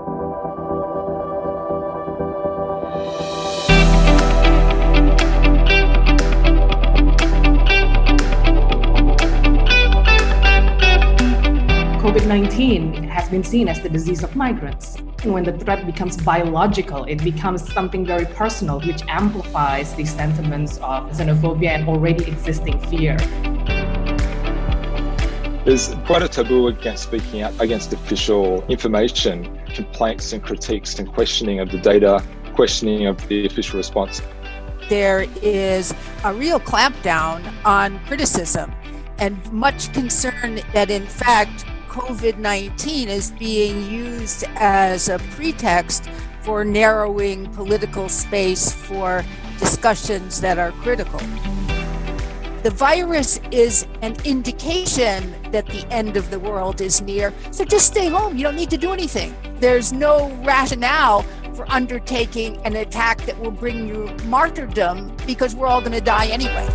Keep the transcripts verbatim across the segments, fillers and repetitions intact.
COVID nineteen has been seen as the disease of migrants. And when the threat becomes biological, it becomes something very personal, which amplifies the sentiments of xenophobia and already existing fear. There's quite a taboo against speaking out against official information, complaints and critiques and questioning of the data, questioning of the official response. There is a real clampdown on criticism and much concern that, in fact, COVID nineteen is being used as a pretext for narrowing political space for discussions that are critical. The virus is an indication that the end of the world is near, so just stay home. You don't need to do anything. There's no rationale for undertaking an attack that will bring you martyrdom because we're all going to die anyway.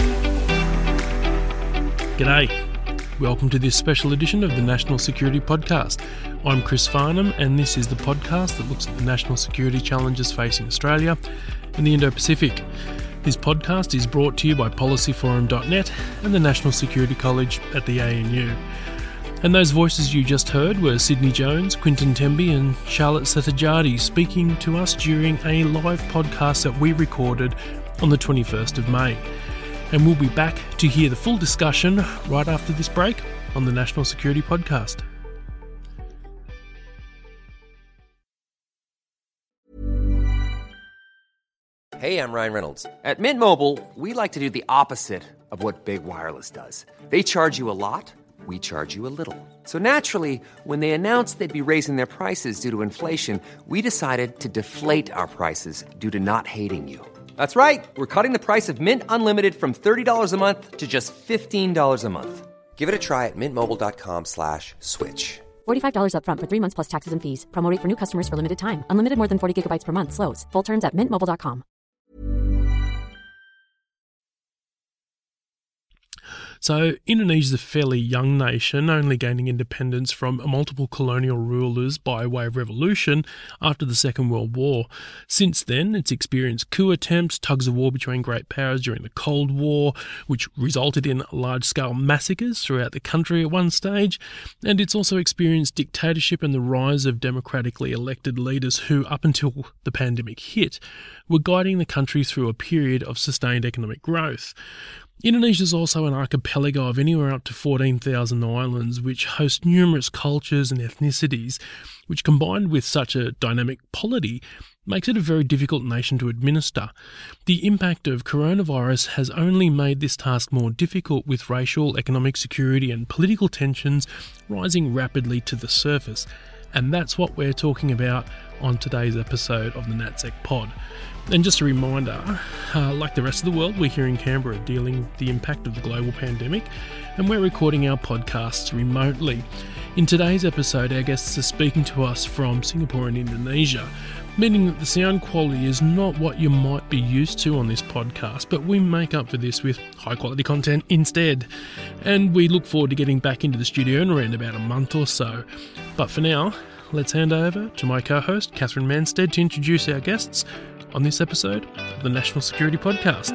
G'day. Welcome to this special edition of the National Security Podcast. I'm Chris Farnham, and this is the podcast that looks at the national security challenges facing Australia and the Indo-Pacific. This podcast is brought to you by policy forum dot net and the National Security College at the A N U. And those voices you just heard were Sydney Jones, Quinton Temby and Charlotte Settajadi speaking to us during a live podcast that we recorded on the twenty-first of May. And we'll be back to hear the full discussion right after this break on the National Security Podcast. Hey, I'm Ryan Reynolds. At Mint Mobile, we like to do the opposite of what Big Wireless does. They charge you a lot, we charge you a little. So naturally, when they announced they'd be raising their prices due to inflation, we decided to deflate our prices due to not hating you. That's right. We're cutting the price of Mint Unlimited from thirty dollars a month to just fifteen dollars a month. Give it a try at mintmobile.com slash switch. forty-five dollars up front for three months plus taxes and fees. Promo rate for new customers for limited time. Unlimited more than forty gigabytes per month. Slows full terms at mint mobile dot com. So, Indonesia is a fairly young nation, only gaining independence from multiple colonial rulers by way of revolution after the Second World War. Since then, it's experienced coup attempts, tugs of war between great powers during the Cold War, which resulted in large-scale massacres throughout the country at one stage, and it's also experienced dictatorship and the rise of democratically elected leaders who, up until the pandemic hit, were guiding the country through a period of sustained economic growth. Indonesia is also an archipelago of anywhere up to fourteen thousand islands, which host numerous cultures and ethnicities, which combined with such a dynamic polity makes it a very difficult nation to administer. The impact of coronavirus has only made this task more difficult, with racial, economic, security and political tensions rising rapidly to the surface. And that's what we're talking about on today's episode of the NatSec Pod. And just a reminder, uh, like the rest of the world, we're here in Canberra dealing with the impact of the global pandemic, and we're recording our podcasts remotely. In today's episode, our guests are speaking to us from Singapore and Indonesia, meaning that the sound quality is not what you might be used to on this podcast, but we make up for this with high quality content instead. And we look forward to getting back into the studio in around about a month or so. But for now, let's hand over to my co-host, Catherine Manstead, to introduce our guests on this episode of the National Security Podcast.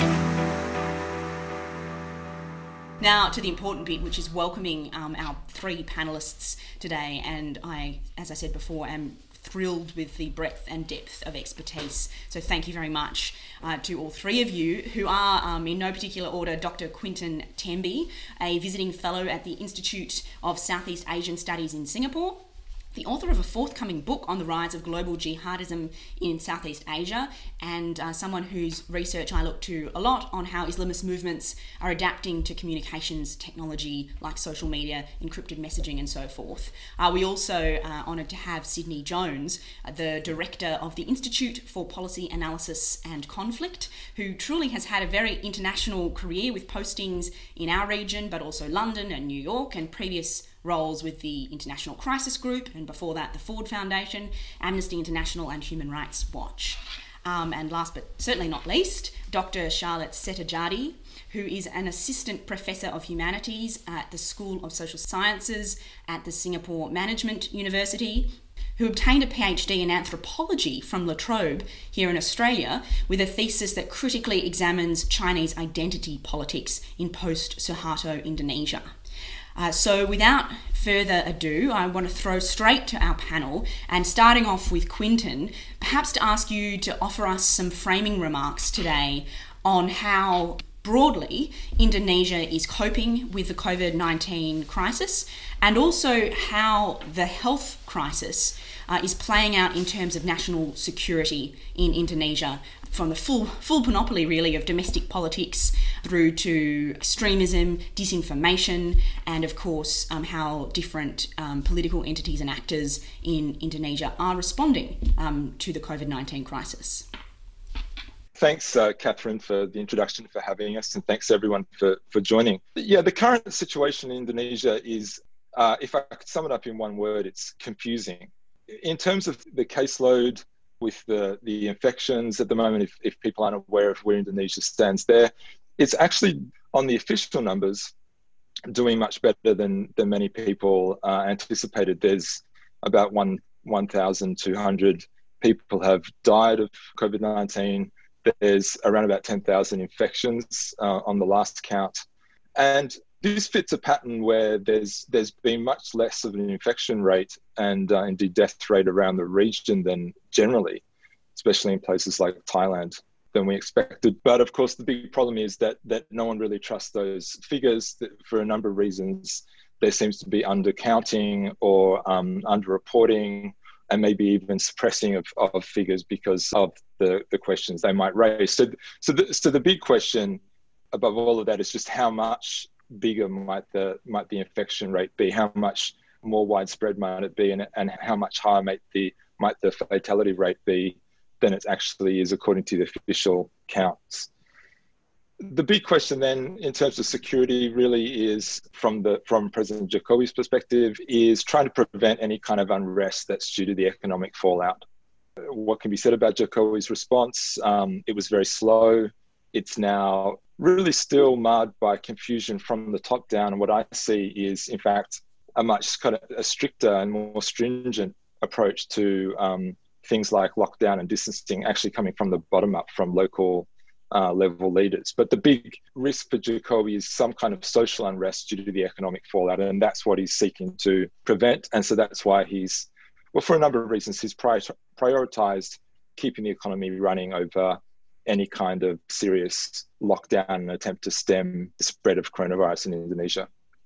Now to the important bit, which is welcoming um, our three panellists today. And I, as I said before, am thrilled with the breadth and depth of expertise. So thank you very much uh, to all three of you, who are, um, in no particular order, Doctor Quinton Temby, a visiting fellow at the Institute of Southeast Asian Studies in Singapore, the author of a forthcoming book on the rise of global jihadism in Southeast Asia, and uh, someone whose research I look to a lot on how Islamist movements are adapting to communications technology like social media, encrypted messaging and so forth. Uh, we also are honoured to have Sydney Jones, uh, the director of the Institute for Policy Analysis and Conflict, who truly has had a very international career with postings in our region, but also London and New York, and previous roles with the International Crisis Group, and before that the Ford Foundation, Amnesty International and Human Rights Watch. Um, and last but certainly not least, Doctor Charlotte Settajadi, who is an Assistant Professor of Humanities at the School of Social Sciences at the Singapore Management University, who obtained a PhD in anthropology from La Trobe here in Australia with a thesis that critically examines Chinese identity politics in post-Suharto Indonesia. Uh, so without further ado, I want to throw straight to our panel, and starting off with Quinton, perhaps to ask you to offer us some framing remarks today on how broadly Indonesia is coping with the COVID nineteen crisis, and also how the health crisis uh, is playing out in terms of national security in Indonesia, from the full full panoply really of domestic politics through to extremism, disinformation, and of course um, how different um, political entities and actors in Indonesia are responding um, to the COVID nineteen crisis. Thanks, uh, Catherine, for the introduction, for having us, and thanks everyone for, for joining. Yeah, the current situation in Indonesia is, uh, if I could sum it up in one word, it's confusing. In terms of the caseload with the, the infections at the moment, if, if people aren't aware of where Indonesia stands there, it's actually, on the official numbers, doing much better than, than many people uh, anticipated. There's about one, one thousand two hundred people have died of COVID nineteen. There's around about ten thousand infections uh, on the last count. And this fits a pattern where there's there's been much less of an infection rate and uh, indeed death rate around the region than generally, especially in places like Thailand, than we expected. But of course, the big problem is that that no one really trusts those figures for a number of reasons. There seems to be undercounting or um, underreporting, and maybe even suppressing of, of figures because of the, the questions they might raise. So, so, the, so the big question above all of that is just how much bigger might the might the infection rate be? How much more widespread might it be, and, and how much higher might the might the fatality rate be than it actually is according to the official counts? The big question then, in terms of security, really is from the from President Jokowi's perspective, is trying to prevent any kind of unrest that's due to the economic fallout. What can be said about Jokowi's response? Um, it was very slow. It's now really still marred by confusion from the top down. And what I see is, in fact, a much kind of a stricter and more stringent approach to um, things like lockdown and distancing, actually coming from the bottom up, from local Uh, level leaders. But the big risk for Jokowi is some kind of social unrest due to the economic fallout, and that's what he's seeking to prevent. And so that's why he's, well, for a number of reasons, he's prior- prioritized keeping the economy running over any kind of serious lockdown and attempt to stem the spread of coronavirus in Indonesia.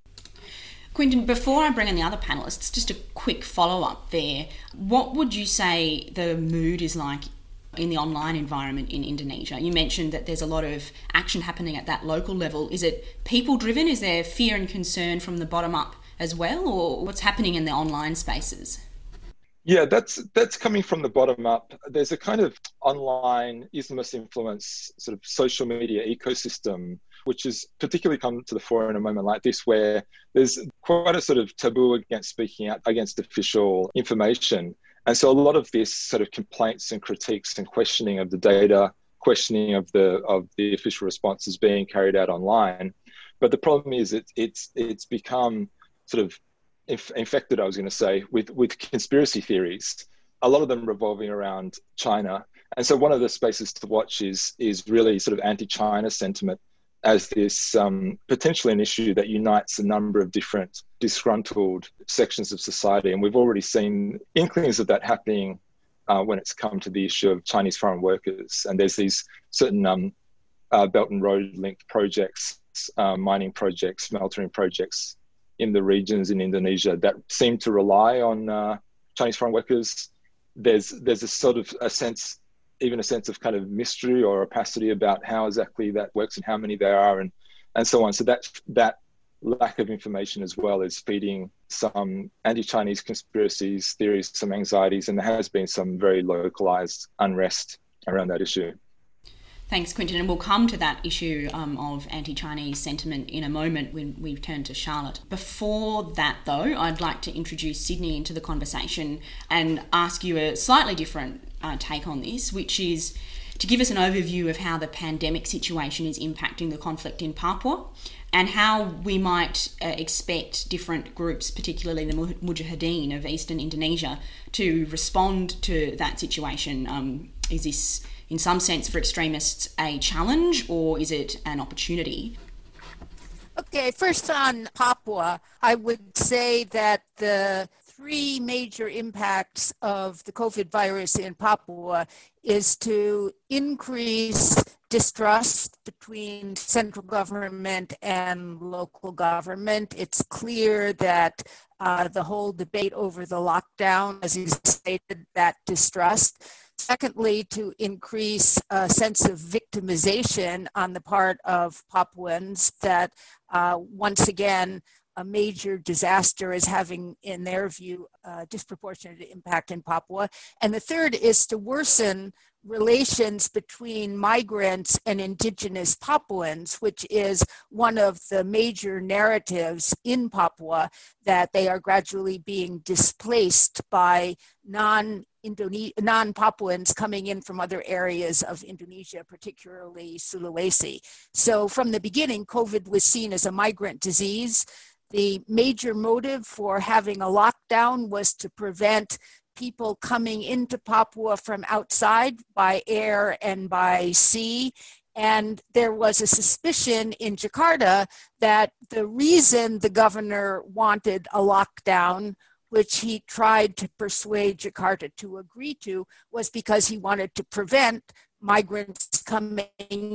Quinton, before I bring in the other panelists, just a quick follow-up there. What would you say the mood is like in the online environment in Indonesia? You mentioned that there's a lot of action happening at that local level. Is it people-driven? Is there fear and concern from the bottom up as well? Or what's happening in the online spaces? Yeah, that's that's coming from the bottom up. There's a kind of online Islamist influence sort of social media ecosystem, which has particularly come to the fore in a moment like this, where there's quite a sort of taboo against speaking out against official information. And so a lot of this sort of complaints and critiques and questioning of the data, questioning of the of the official response is being carried out online. But the problem is it, it's it's become sort of inf- infected, I was going to say, with, with conspiracy theories, a lot of them revolving around China. And so one of the spaces to watch is is really sort of anti-China sentiment as this um, potentially an issue that unites a number of different disgruntled sections of society. And we've already seen inklings of that happening uh, when it's come to the issue of Chinese foreign workers. And there's these certain um, uh, Belt and Road linked projects, uh, mining projects, smeltering projects in the regions in Indonesia that seem to rely on uh, Chinese foreign workers. There's, there's a sort of a sense even a sense of kind of mystery or opacity about how exactly that works and how many there are, and, and so on. So that, that lack of information as well is feeding some anti-Chinese conspiracies, theories, some anxieties, and there has been some very localized unrest around that issue. Thanks, Quinton. And we'll come to that issue um, of anti-Chinese sentiment in a moment when we turn to Charlotte. Before that, though, I'd like to introduce Sydney into the conversation and ask you a slightly different uh, take on this, which is to give us an overview of how the pandemic situation is impacting the conflict in Papua and how we might uh, expect different groups, particularly the Mujahideen of eastern Indonesia, to respond to that situation. Um, is this, in some sense, for extremists, a challenge, or is it an opportunity? Okay, first on Papua, I would say that the three major impacts of the COVID virus in Papua is to increase distrust between central government and local government. It's clear that uh, the whole debate over the lockdown has excited that distrust. Secondly, to increase a sense of victimization on the part of Papuans that uh, once again, a major disaster is having, in their view, a disproportionate impact in Papua. And the third is to worsen relations between migrants and indigenous Papuans, which is one of the major narratives in Papua, that they are gradually being displaced by non Indone- non-Papuans coming in from other areas of Indonesia, particularly Sulawesi. So from the beginning, COVID was seen as a migrant disease. The major motive for having a lockdown was to prevent people coming into Papua from outside by air and by sea. And there was a suspicion in Jakarta that the reason the governor wanted a lockdown, which he tried to persuade Jakarta to agree to, was because he wanted to prevent migrants coming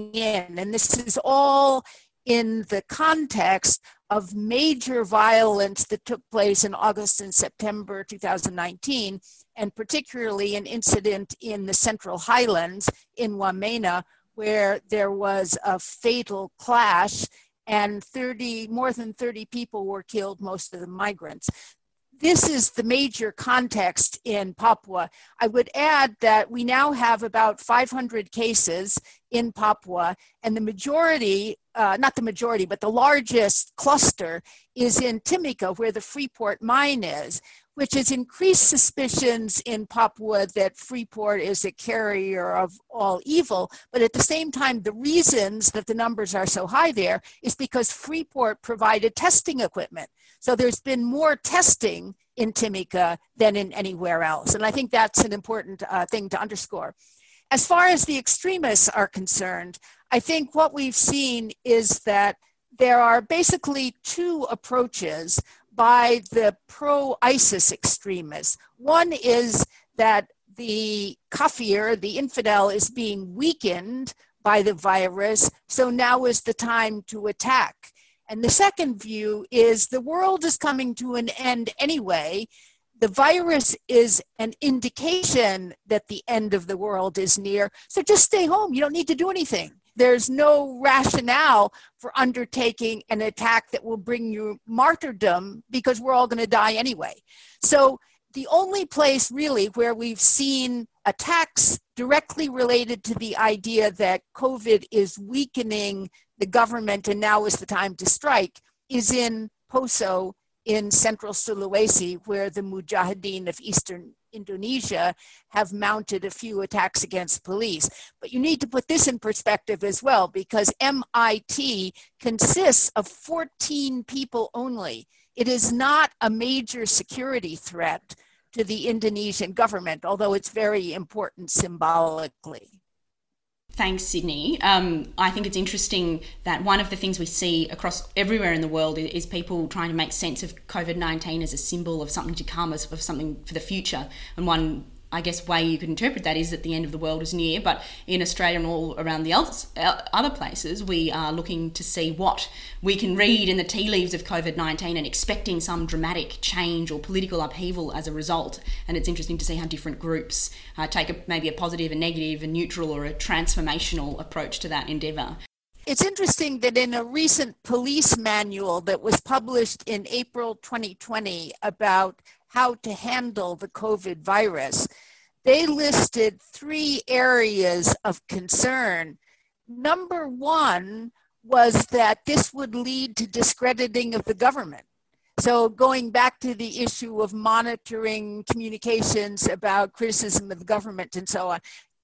in. And this is all in the context of major violence that took place in August and September two thousand nineteen, and particularly an incident in the Central Highlands in Wamena, where there was a fatal clash and thirty, more than thirty people were killed, most of them migrants. This is the major context in Papua. I would add that we now have about five hundred cases in Papua, and the majority, uh, not the majority, but the largest cluster is in Timika, where the Freeport mine is, which has increased suspicions in Papua that Freeport is a carrier of all evil. But at the same time, the reasons that the numbers are so high there is because Freeport provided testing equipment. So there's been more testing in Timika than in anywhere else. And I think that's an important uh, thing to underscore. As far as the extremists are concerned, I think what we've seen is that there are basically two approaches by the pro-ISIS extremists. One is that the kafir, the infidel, is being weakened by the virus, so now is the time to attack. And the second view is the world is coming to an end anyway. The virus is an indication that the end of the world is near, so just stay home. You don't need to do anything. There's no rationale for undertaking an attack that will bring you martyrdom because we're all going to die anyway. So the only place really where we've seen attacks directly related to the idea that COVID is weakening the government and now is the time to strike is in Poso in central Sulawesi, where the Mujahideen of eastern Indonesia have mounted a few attacks against police. But you need to put this in perspective as well, because M I T consists of fourteen people only. It is not a major security threat to the Indonesian government, although it's very important symbolically. Thanks, Sydney. Um, I think it's interesting that one of the things we see across everywhere in the world is people trying to make sense of COVID nineteen as a symbol of something to come, as of something for the future. And one, I guess, way you could interpret that is that the end of the world is near. But in Australia and all around the other places, we are looking to see what we can read in the tea leaves of COVID nineteen and expecting some dramatic change or political upheaval as a result. And it's interesting to see how different groups uh, take a, maybe a positive, a negative, a neutral or a transformational approach to that endeavour. It's interesting that in a recent police manual that was published in April twenty twenty about how to handle the COVID virus, they listed three areas of concern. Number one was that this would lead to discrediting of the government. So going back to the issue of monitoring communications about criticism of the government and so on,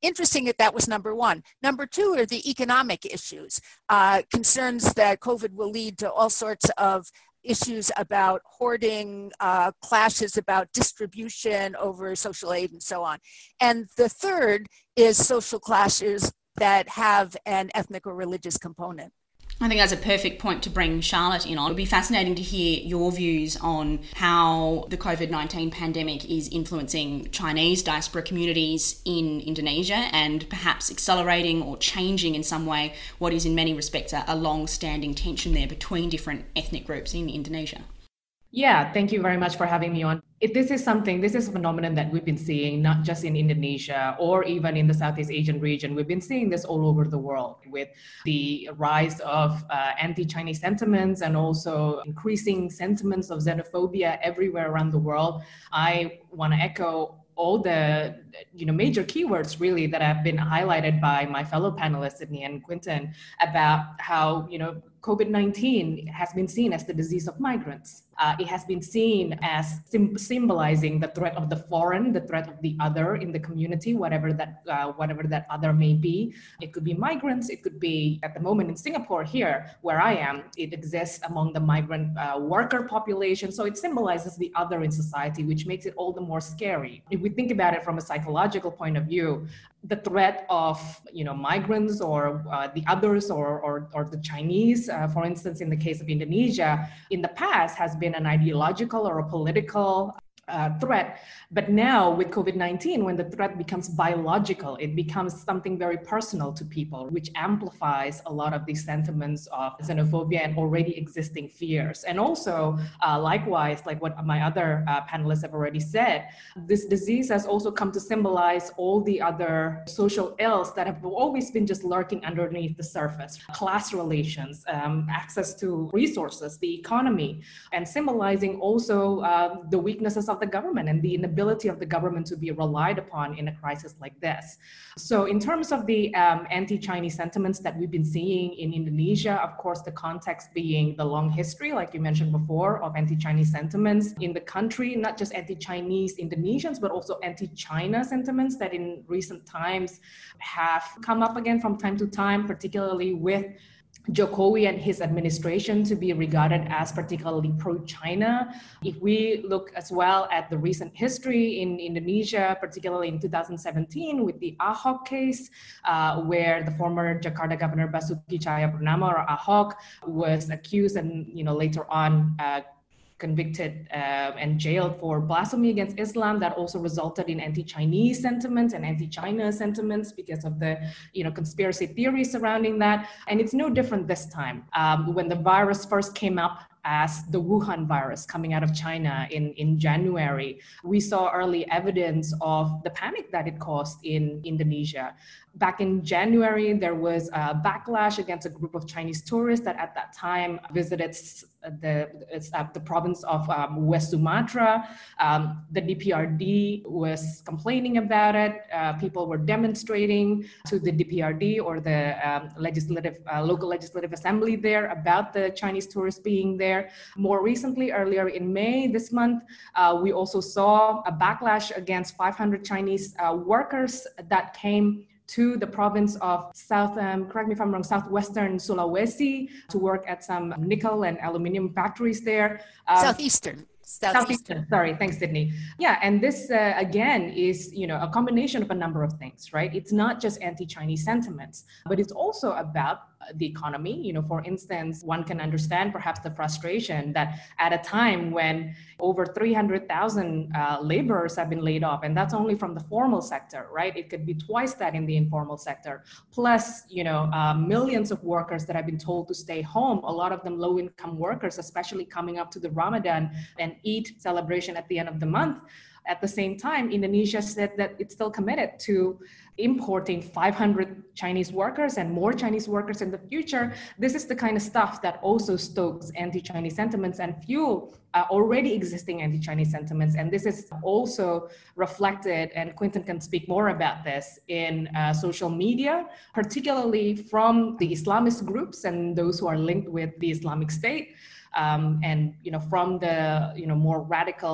interesting that that was number one. Number two are the economic issues, uh, concerns that COVID will lead to all sorts of issues about hoarding, uh, clashes about distribution over social aid and so on. And the third is social clashes that have an ethnic or religious component. I think that's a perfect point to bring Charlotte in on. It would be fascinating to hear your views on how the COVID nineteen pandemic is influencing Chinese diaspora communities in Indonesia and perhaps accelerating or changing in some way what is in many respects a, a long-standing tension there between different ethnic groups in Indonesia. Yeah, thank you very much for having me on. It, this is something, this is a phenomenon that we've been seeing, not just in Indonesia or even in the Southeast Asian region. We've been seeing this all over the world with the rise of uh, anti-Chinese sentiments and also increasing sentiments of xenophobia everywhere around the world. I want to echo all the you know major keywords really that have been highlighted by my fellow panelists, Sydney and Quinton, about how you know COVID nineteen has been seen as the disease of migrants. Uh, it has been seen as sim- symbolizing the threat of the foreign, the threat of the other in the community, whatever that uh, whatever that other may be. It could be migrants. It could be, at the moment in Singapore here, where I am, it exists among the migrant uh, worker population. So it symbolizes the other in society, which makes it all the more scary. If we think about it from a psychological point of view, the threat of you know migrants or uh, the others or, or or the Chinese, uh, for instance, in the case of Indonesia, in the past has been an ideological or a political uh, threat. But now with COVID nineteen, when the threat becomes biological, it becomes something very personal to people, which amplifies a lot of these sentiments of xenophobia and already existing fears. And also, uh, likewise, like what my other uh, panelists have already said, this disease has also come to symbolize all the other social ills that have always been just lurking underneath the surface. Class relations, um, access to resources, the economy, and symbolizing also uh, the weaknesses of the government and the inability of the government to be relied upon in a crisis like this. So in terms of the um, anti-Chinese sentiments that we've been seeing in Indonesia, of course, the context being the long history, like you mentioned before, of anti-Chinese sentiments in the country, not just anti-Chinese Indonesians, but also anti-China sentiments that in recent times have come up again from time to time, particularly with Jokowi and his administration to be regarded as particularly pro-China. If we look as well at the recent history in Indonesia, particularly in two thousand seventeen with the Ahok case, uh, where the former Jakarta Governor Basuki Cahayapurnama, or Ahok, was accused and you know later on uh, convicted uh, and jailed for blasphemy against Islam, that also resulted in anti-Chinese sentiments and anti-China sentiments because of the you know conspiracy theories surrounding that. And it's no different this time. Um, when the virus first came up as the Wuhan virus coming out of China in, in January, we saw early evidence of the panic that it caused in Indonesia. Back in January, there was a backlash against a group of Chinese tourists that at that time visited the, uh, the province of um, West Sumatra. Um, the D P R D was complaining about it. Uh, people were demonstrating to the D P R D or the um, legislative, uh, local legislative assembly there about the Chinese tourists being there. More recently, earlier in May this month, uh, we also saw a backlash against five hundred Chinese uh, workers that came to the province of South, um, correct me if I'm wrong, southwestern Sulawesi to work at some nickel and aluminum factories there. Um, Southeastern. Southeastern. Southeastern. Sorry, thanks, Sydney. Yeah, and this uh, again is you know a combination of a number of things, right? It's not just anti-Chinese sentiments, but it's also about the economy. You know, for instance, one can understand perhaps the frustration that at a time when over three hundred thousand uh, laborers have been laid off, and that's only from the formal sector, right? It could be twice that in the informal sector. Plus, you know, uh, millions of workers that have been told to stay home, a lot of them low-income workers, especially coming up to the Ramadan and Eid celebration at the end of the month. At the same time, Indonesia said that it's still committed to importing five hundred Chinese workers and more Chinese workers in the future. This is the kind of stuff that also stokes anti-Chinese sentiments and fuel uh, already existing anti-Chinese sentiments. And this is also reflected, and Quinton can speak more about this, in uh, social media, particularly from the Islamist groups and those who are linked with the Islamic State. Um, and, you know, from the, you know, more radical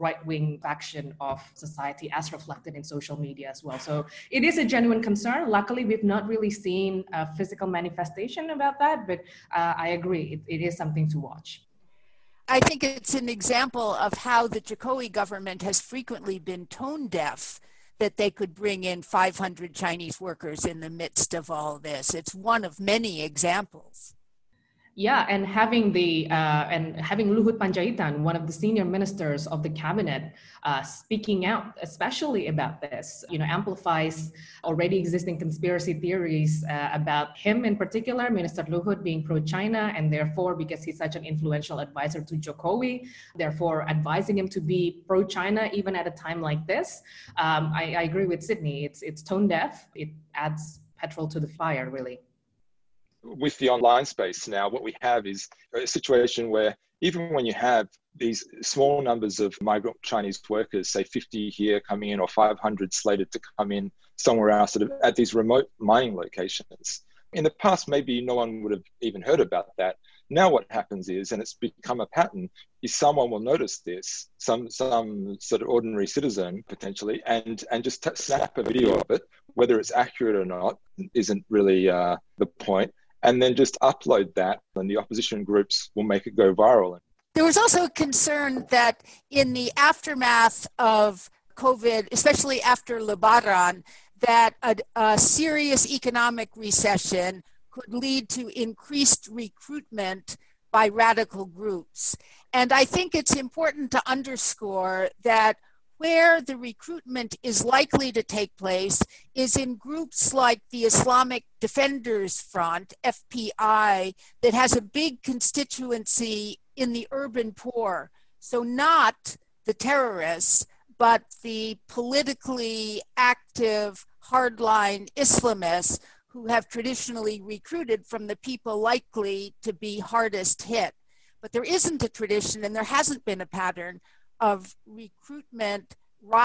right-wing faction of society as reflected in social media as well. So it is a genuine concern. Luckily, we've not really seen a physical manifestation about that, but uh, I agree, it, it is something to watch. I think it's an example of how the Jokowi government has frequently been tone deaf that they could bring in five hundred Chinese workers in the midst of all this. It's one of many examples. Yeah, and having the uh, and having Luhut Panjaitan, one of the senior ministers of the cabinet, uh, speaking out, especially about this, you know, amplifies already existing conspiracy theories uh, about him in particular, Minister Luhut being pro-China, and therefore, because he's such an influential advisor to Jokowi, therefore advising him to be pro-China even at a time like this. Um, I, I agree with Sydney. It's it's tone deaf. It adds petrol to the fire, really. With the online space now, what we have is a situation where even when you have these small numbers of migrant Chinese workers, say fifty here coming in or five hundred slated to come in somewhere else sort of at these remote mining locations, in the past, maybe no one would have even heard about that. Now what happens is, and it's become a pattern, is someone will notice this, some some sort of ordinary citizen potentially, and, and just t- snap a video of it, whether it's accurate or not isn't really uh, the point. And then just upload that, and the opposition groups will make it go viral. There was also a concern that in the aftermath of COVID, especially after Lebaran, that a, a serious economic recession could lead to increased recruitment by radical groups. And I think it's important to underscore that where the recruitment is likely to take place is in groups like the Islamic Defenders Front, F P I, that has a big constituency in the urban poor. So not the terrorists, but the politically active hardline Islamists who have traditionally recruited from the people likely to be hardest hit. But there isn't a tradition, and there hasn't been a pattern of recruitment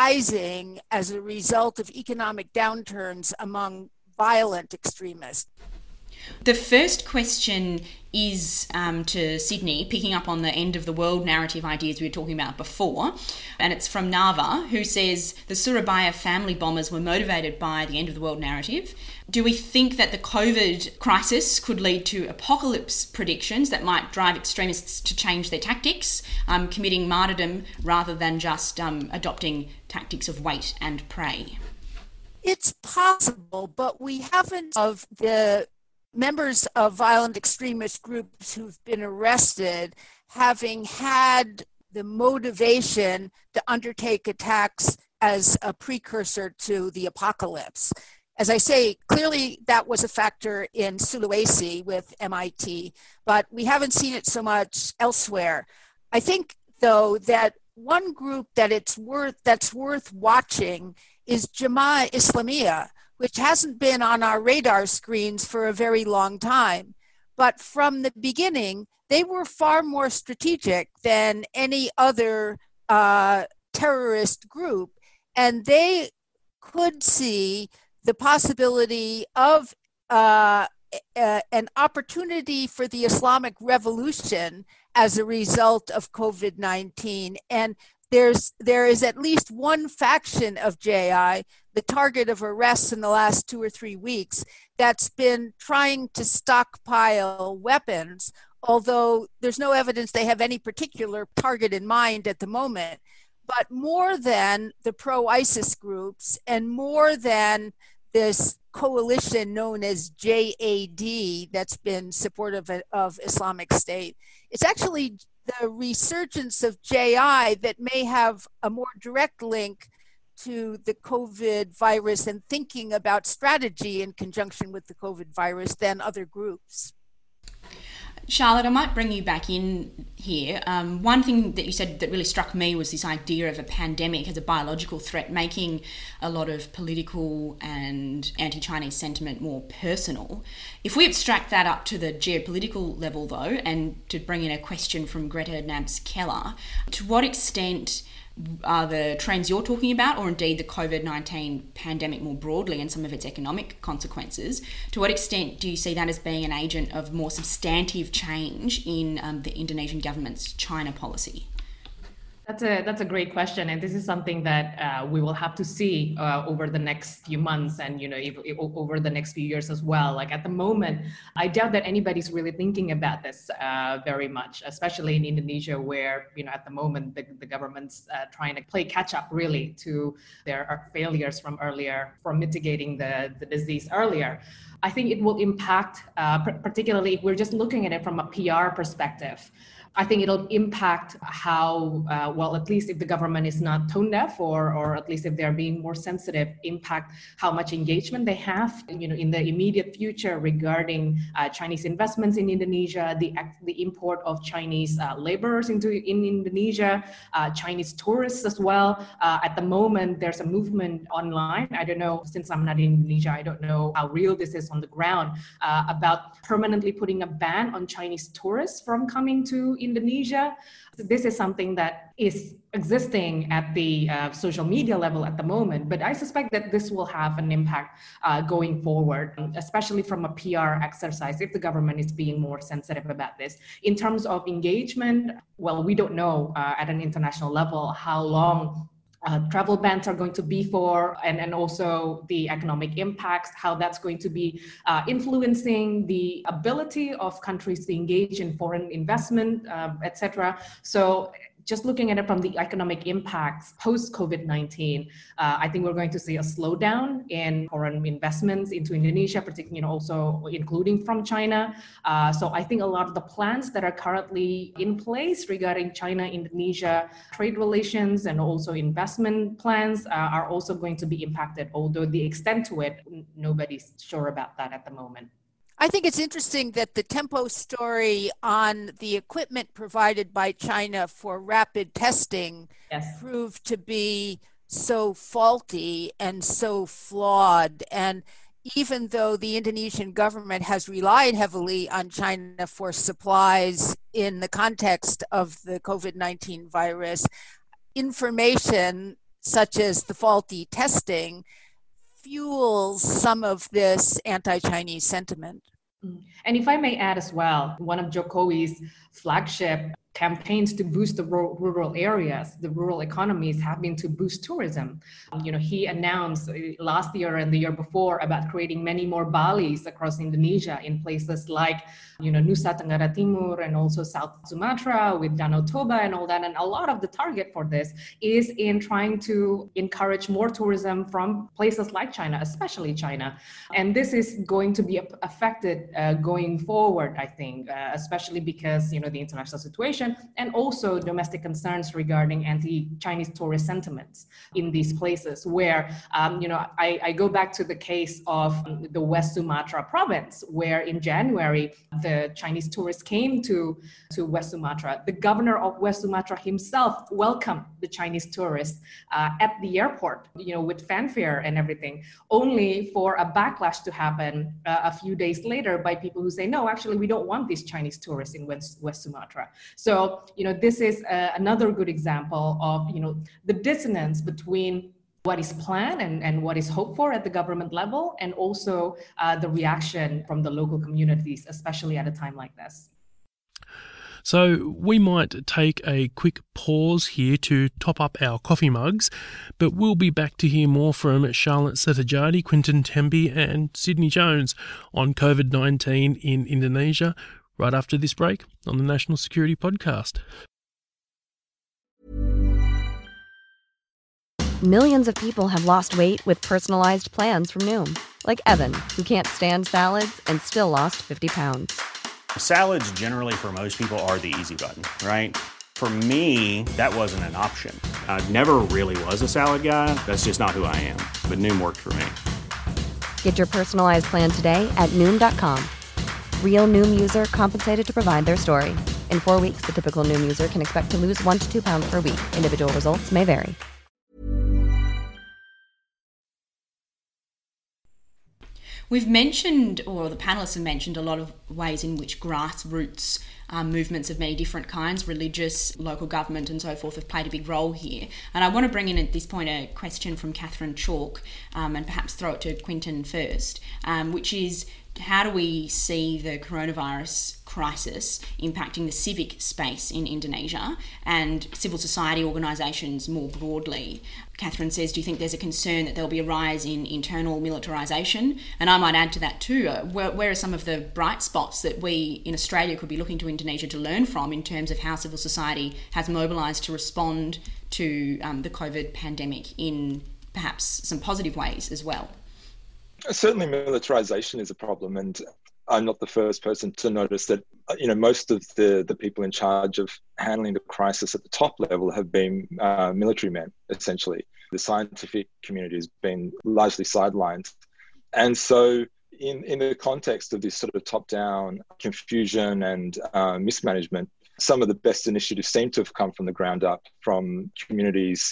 rising as a result of economic downturns among violent extremists. The first question is um, to Sydney, picking up on the end of the world narrative ideas we were talking about before, and it's from Nava, who says the Surabaya family bombers were motivated by the end of the world narrative. Do we think that the COVID crisis could lead to apocalypse predictions that might drive extremists to change their tactics, um, committing martyrdom rather than just um, adopting tactics of wait and pray? It's possible, but we haven't of the members of violent extremist groups who've been arrested having had the motivation to undertake attacks as a precursor to the apocalypse. As I say, clearly that was a factor in Sulawesi with M I T, but we haven't seen it so much elsewhere. I think, though, that one group that it's worth that's worth watching is Jemaah Islamiyah, which hasn't been on our radar screens for a very long time. But from the beginning, they were far more strategic than any other uh, terrorist group, and they could see the possibility of uh, a, an opportunity for the Islamic Revolution as a result of COVID nineteen. And there's there is at least one faction of J I, the target of arrests in the last two or three weeks, that's been trying to stockpile weapons, although there's no evidence they have any particular target in mind at the moment. But more than the pro-ISIS groups and more than this coalition known as J A D that's been supportive of Islamic State, it's actually the resurgence of J I that may have a more direct link to the COVID virus and thinking about strategy in conjunction with the COVID virus than other groups. Charlotte, I might bring you back in here. Um, one thing that you said that really struck me was this idea of a pandemic as a biological threat, making a lot of political and anti-Chinese sentiment more personal. If we abstract that up to the geopolitical level, though, and to bring in a question from Greta Nabs-Keller, to what extent are the trends you're talking about, or indeed the COVID nineteen pandemic more broadly and some of its economic consequences, to what extent do you see that as being an agent of more substantive change in um, the Indonesian government's China policy? That's a that's a great question, and this is something that uh, we will have to see uh, over the next few months, and you know, if, if, over the next few years as well. Like at the moment, I doubt that anybody's really thinking about this uh, very much, especially in Indonesia, where you know at the moment the, the government's uh, trying to play catch up really to their failures from earlier, from mitigating the the disease earlier. I think it will impact, uh, particularly if we're just looking at it from a P R perspective. I think it'll impact how, uh, well, at least if the government is not tone deaf, or, or at least if they're being more sensitive, impact how much engagement they have, you know, in the immediate future regarding uh, Chinese investments in Indonesia, the the import of Chinese uh, laborers into in Indonesia, uh, Chinese tourists as well. Uh, at the moment, there's a movement online. I don't know, since I'm not in Indonesia, I don't know how real this is on the ground, uh, about permanently putting a ban on Chinese tourists from coming to Indonesia. This is something that is existing at the uh, social media level at the moment, but I suspect that this will have an impact uh, going forward, especially from a P R exercise, if the government is being more sensitive about this. In terms of engagement, well, we don't know uh, at an international level how long Uh, travel bans are going to be for, and, and also the economic impacts, how that's going to be uh, influencing the ability of countries to engage in foreign investment, uh, et cetera. So just looking at it from the economic impacts post-COVID nineteen, uh, I think we're going to see a slowdown in foreign investments into Indonesia, particularly, you know, also including from China. Uh, so I think a lot of the plans that are currently in place regarding China-Indonesia trade relations and also investment plans uh, are also going to be impacted, although the extent to it, nobody's sure about that at the moment. I think it's interesting that the Tempo story on the equipment provided by China for rapid testing yes. proved to be so faulty and so flawed. And even though the Indonesian government has relied heavily on China for supplies in the context of the COVID nineteen virus, information such as the faulty testing fuels some of this anti-Chinese sentiment. And if I may add as well, one of Jokowi's flagship campaigns to boost the rural areas, the rural economies, have been to boost tourism. You know, he announced last year and the year before about creating many more Balis across Indonesia in places like, you know, Nusa Tenggara Timur and also South Sumatra with Danau Toba and all that. And a lot of the target for this is in trying to encourage more tourism from places like China, especially China. And this is going to be affected uh, going forward, I think, uh, especially because, you know, the international situation and also domestic concerns regarding anti-Chinese tourist sentiments in these places where, um, you know, I, I go back to the case of the West Sumatra province, where in January, the Chinese tourists came to, to West Sumatra. The governor of West Sumatra himself welcomed the Chinese tourists uh, at the airport, you know, with fanfare and everything, only for a backlash to happen uh, a few days later by people who say, no, actually, we don't want these Chinese tourists in West, West Sumatra. So So, you know, this is uh, another good example of, you know, the dissonance between what is planned and, and what is hoped for at the government level, and also uh, the reaction from the local communities, especially at a time like this. So we might take a quick pause here to top up our coffee mugs, but we'll be back to hear more from Charlotte Setajadi, Quinton Temby and Sydney Jones on COVID nineteen in Indonesia right after this break on the National Security Podcast. Millions of people have lost weight with personalized plans from Noom, like Evan, who can't stand salads and still lost fifty pounds. Salads generally for most people are the easy button, right? For me, that wasn't an option. I never really was a salad guy. That's just not who I am. But Noom worked for me. Get your personalized plan today at Noom dot com. Real Noom user compensated to provide their story. In four weeks, the typical Noom user can expect to lose one to two pounds per week. Individual results may vary. We've mentioned, or the panelists have mentioned, a lot of ways in which grassroots um, movements of many different kinds, religious, local government and so forth, have played a big role here. And I want to bring in at this point a question from Catherine Chalk, um, and perhaps throw it to Quinton first, um, which is, how do we see the coronavirus crisis impacting the civic space in Indonesia and civil society organisations more broadly? Catherine says, do you think there's a concern that there'll be a rise in internal militarisation? And I might add to that too, uh, where, where are some of the bright spots that we in Australia could be looking to Indonesia to learn from in terms of how civil society has mobilised to respond to um, the COVID pandemic in perhaps some positive ways as well? Certainly militarization is a problem, and I'm not the first person to notice that, you know, most of the, the people in charge of handling the crisis at the top level have been uh, military men, essentially. The scientific community has been largely sidelined. And so in, in the context of this sort of top-down confusion and uh, mismanagement, some of the best initiatives seem to have come from the ground up, from communities,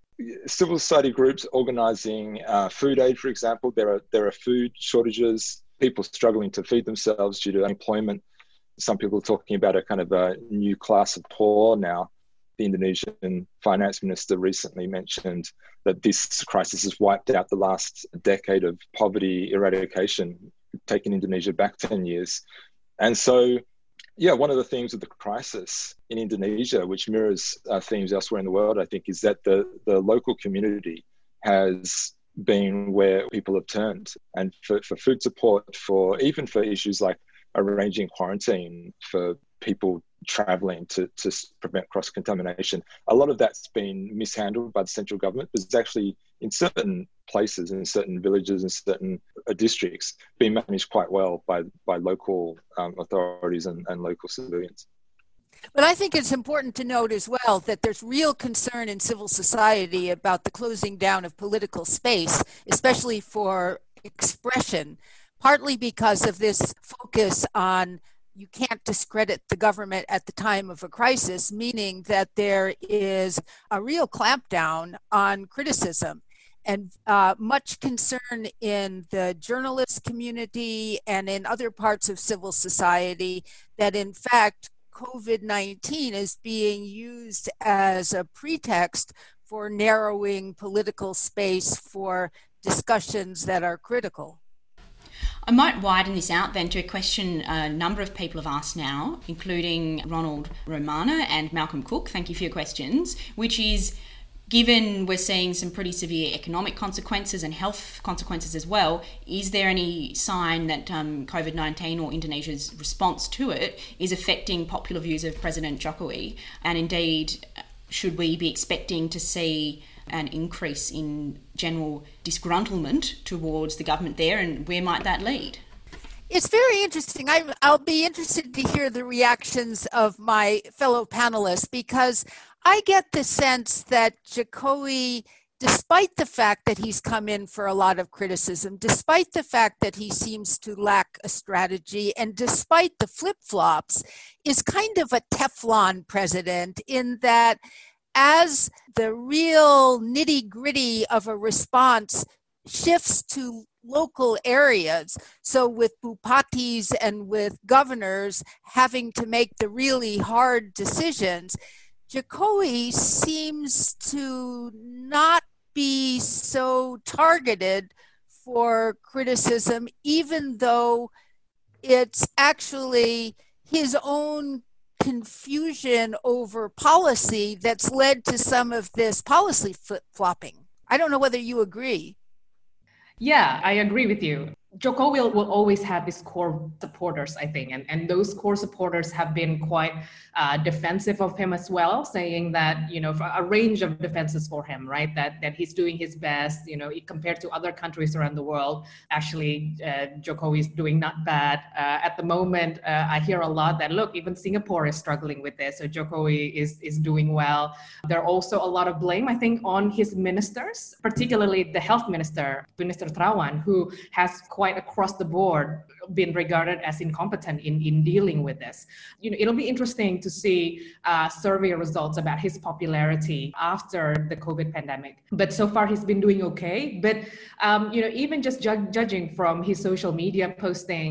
civil society groups organising uh, food aid, for example. There are there are food shortages, people struggling to feed themselves due to unemployment. Some people are talking about a kind of a new class of poor now. The Indonesian finance minister recently mentioned that this crisis has wiped out the last decade of poverty eradication, taking Indonesia back ten years. And so, yeah, one of the themes of the crisis in Indonesia, which mirrors uh, themes elsewhere in the world, I think, is that the, the local community has been where people have turned. And for, for food support, for even for issues like arranging quarantine for people travelling to, to prevent cross-contamination, a lot of that's been mishandled by the central government. There's actually, in certain places, in certain villages, in certain uh, districts, being managed quite well by, by local um, authorities and, and local civilians. But I think it's important to note as well that there's real concern in civil society about the closing down of political space, especially for expression, partly because of this focus on you can't discredit the government at the time of a crisis, meaning that there is a real clampdown on criticism. And uh, much concern in the journalist community and in other parts of civil society that, in fact, COVID nineteen is being used as a pretext for narrowing political space for discussions that are critical. I might widen this out then to a question a number of people have asked now, including Ronald Romana and Malcolm Cook. Thank you for your questions, which is, given we're seeing some pretty severe economic consequences and health consequences as well, is there any sign that um, COVID nineteen or Indonesia's response to it is affecting popular views of President Jokowi? And indeed, should we be expecting to see an increase in general disgruntlement towards the government there, and where might that lead? It's very interesting. I, I'll be interested to hear the reactions of my fellow panelists, because I get the sense that Jokowi, despite the fact that he's come in for a lot of criticism, despite the fact that he seems to lack a strategy, and despite the flip-flops, is kind of a Teflon president in that as the real nitty-gritty of a response shifts to local areas, so with bupatis and with governors having to make the really hard decisions, Jokowi seems to not be so targeted for criticism, even though it's actually his own confusion over policy that's led to some of this policy flip-flopping. I don't know whether you agree. Yeah, I agree with you. Jokowi will, will always have his core supporters, I think, and, and those core supporters have been quite uh, defensive of him as well, saying that, you know, a range of defenses for him, right, that that he's doing his best, you know, compared to other countries around the world. Actually, uh, Jokowi is doing not bad. Uh, at the moment, uh, I hear a lot that, look, even Singapore is struggling with this, so Jokowi is, is doing well. There are also a lot of blame, I think, on his ministers, particularly the health minister, Minister Terawan, who has quite quite across the board been regarded as incompetent in, in dealing with this. You know, it'll be interesting to see uh, survey results about his popularity after the COVID pandemic. But so far he's been doing okay. But, um, you know, even just ju- judging from his social media postings,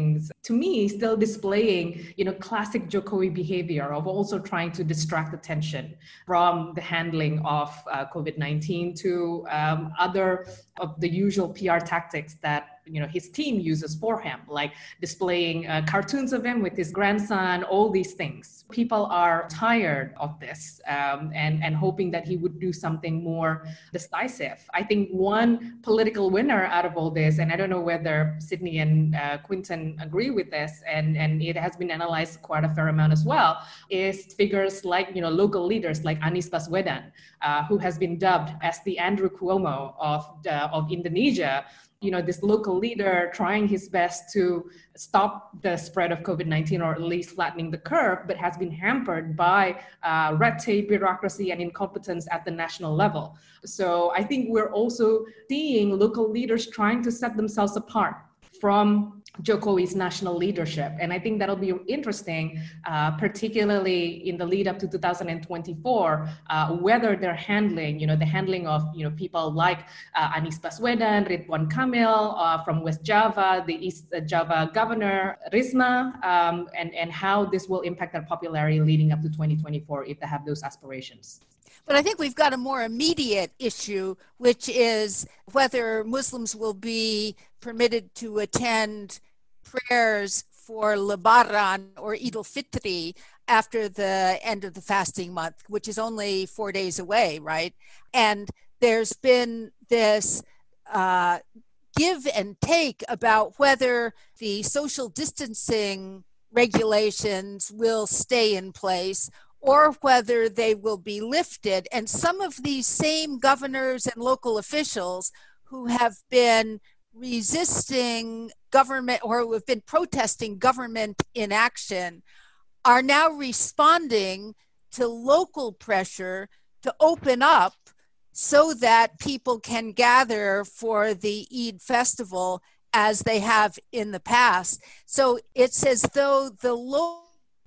to me, still displaying, you know, classic Jokowi behavior of also trying to distract attention from the handling of uh, COVID nineteen to um, other of the usual P R tactics that, you know, his team uses for him, like displaying uh, cartoons of him with his grandson, all these things. People are tired of this um, and, and hoping that he would do something more decisive. I think one political winner out of all this, and I don't know whether Sydney and uh, Quinton agree with this, and, and it has been analyzed quite a fair amount as well, is figures like, you know, local leaders like Anies Baswedan, uh, who has been dubbed as the Andrew Cuomo of, uh, of Indonesia. You know, this local leader trying his best to stop the spread of COVID nineteen, or at least flattening the curve, but has been hampered by uh, red tape, bureaucracy, and incompetence at the national level. So I think we're also seeing local leaders trying to set themselves apart from Jokowi's national leadership. And I think that'll be interesting, uh, particularly in the lead up to two thousand twenty-four, uh, whether they're handling, you know, the handling of, you know, people like uh, Anies Baswedan, Ridwan Kamil uh, from West Java, the East Java governor, Risma, um, and, and how this will impact their popularity leading up to twenty twenty-four if they have those aspirations. But I think we've got a more immediate issue, which is whether Muslims will be permitted to attend prayers for Lebaran or Eid al-Fitr after the end of the fasting month, which is only four days away, right? And there's been this uh, give and take about whether the social distancing regulations will stay in place or whether they will be lifted. And some of these same governors and local officials who have been resisting government or who have been protesting government inaction are now responding to local pressure to open up so that people can gather for the Eid festival as they have in the past. So it's as though the lo-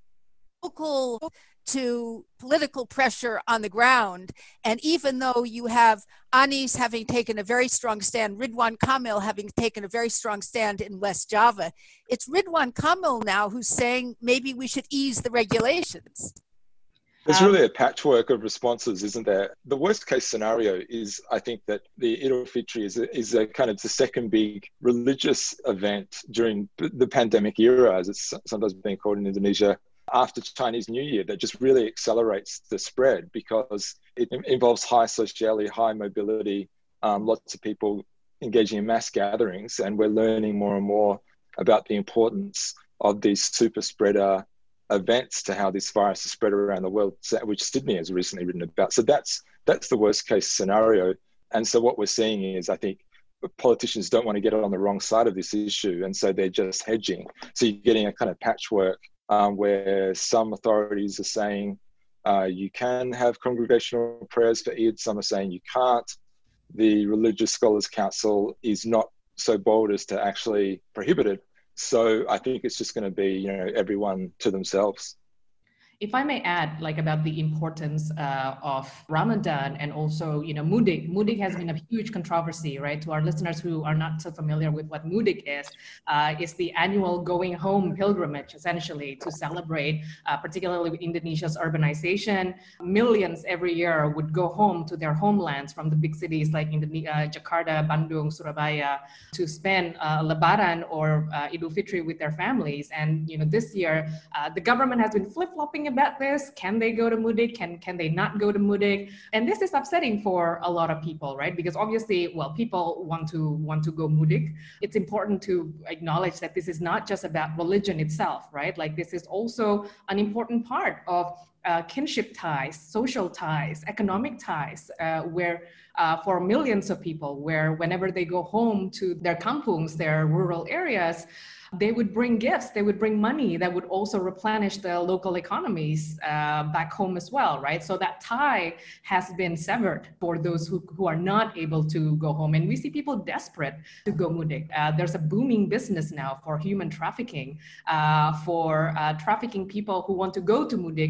local to political pressure on the ground. And even though you have Anies having taken a very strong stand, Ridwan Kamil having taken a very strong stand in West Java, it's Ridwan Kamil now who's saying maybe we should ease the regulations. There's really a patchwork of responses, isn't there? The worst case scenario is, I think, that the Eid al-Fitr is a, is a kind of the second big religious event during the pandemic era, as it's sometimes been called in Indonesia, after Chinese New Year, that just really accelerates the spread because it involves high sociality, high mobility, um, lots of people engaging in mass gatherings. And we're learning more and more about the importance of these super spreader events to how this virus is spread around the world, which Sydney has recently written about. So that's that's the worst case scenario. And so what we're seeing is, I think, politicians don't want to get on the wrong side of this issue. And so they're just hedging. So you're getting a kind of patchwork Um, where some authorities are saying uh, you can have congregational prayers for Eid, some are saying you can't. The Religious Scholars Council is not so bold as to actually prohibit it. So I think it's just going to be, you know, everyone to themselves. If I may add, like, about the importance uh, of Ramadan and also, you know, Mudik. Mudik has been a huge controversy, right? To our listeners who are not so familiar with what Mudik is, uh, is the annual going home pilgrimage, essentially, to celebrate, uh, particularly with Indonesia's urbanization. Millions every year would go home to their homelands from the big cities like Indone- uh, Jakarta, Bandung, Surabaya, to spend uh, Lebaran or uh, Eid al-Fitr with their families. And, you know, this year, uh, the government has been flip-flopping about this. Can they go to Mudik? Can can they not go to Mudik? And this is upsetting for a lot of people, right? Because obviously, well, people want to want to go Mudik. It's important to acknowledge that this is not just about religion itself, right? Like, this is also an important part of uh, kinship ties, social ties, economic ties, uh, where uh, for millions of people, where whenever they go home to their kampungs, their rural areas, they would bring gifts, they would bring money that would also replenish the local economies uh, back home as well, right? So that tie has been severed for those who, who are not able to go home. And we see people desperate to go Mudik. Uh, there's a booming business now for human trafficking, uh, for uh, trafficking people who want to go to Mudik, but they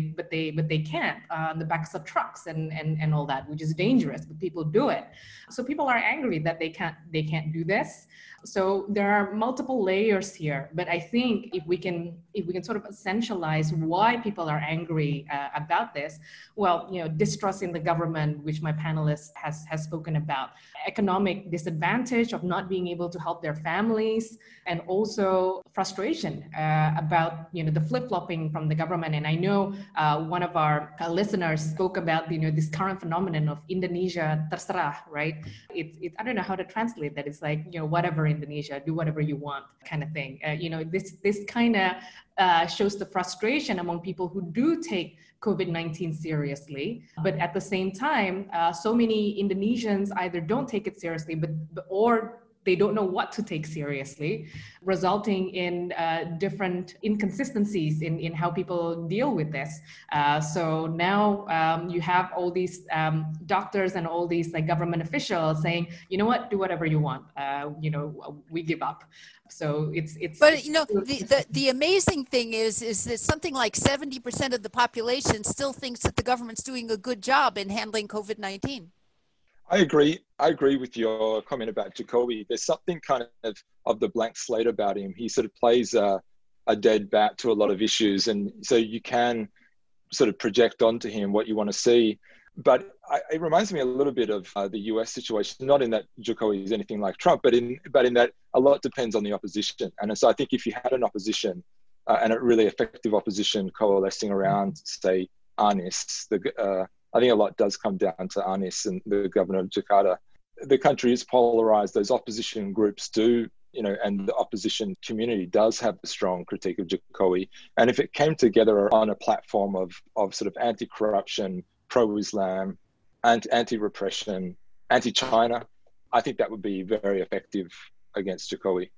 they but they can't uh, on the backs of trucks and, and and all that, which is dangerous, but people do it. So people are angry that they can't they can't do this. So there are multiple layers here, but I think if we can if we can sort of essentialize why people are angry uh, about this, well, you know, distrust in the government, which my panelist has has spoken about, economic disadvantage of not being able to help their families, and also frustration uh, about, you know, the flip-flopping from the government. And I know uh, one of our uh, listeners spoke about, you know, this current phenomenon of Indonesia terserah, right? It's it, I don't know how to translate that. It's like, you know, whatever Indonesia, do whatever you want kind of thing. Uh, you know, this this kind of uh, shows the frustration among people who do take COVID nineteen seriously, but at the same time, uh, so many Indonesians either don't take it seriously, but or they don't know what to take seriously, resulting in uh, different inconsistencies in, in how people deal with this. Uh, so now um, you have all these um, doctors and all these like government officials saying, you know what, do whatever you want. Uh, you know, we give up. So it's it's. But you know, the, the the amazing thing is is that something like seventy percent of the population still thinks that the government's doing a good job in handling COVID nineteen. I agree. I agree with your comment about Jokowi. There's something kind of of the blank slate about him. He sort of plays a, a dead bat to a lot of issues, and so you can sort of project onto him what you want to see. But I, it reminds me a little bit of uh, the U S situation, not in that Jokowi is anything like Trump, but in but in that a lot depends on the opposition. And so I think if you had an opposition uh, and a really effective opposition coalescing around, say, Anies, the uh, I think a lot does come down to Anies and the governor of Jakarta. The country is polarized. Those opposition groups do, you know, and the opposition community does have a strong critique of Jokowi. And if it came together on a platform of, of sort of anti-corruption, pro-Islam, anti-repression, anti-China, I think that would be very effective against Jokowi.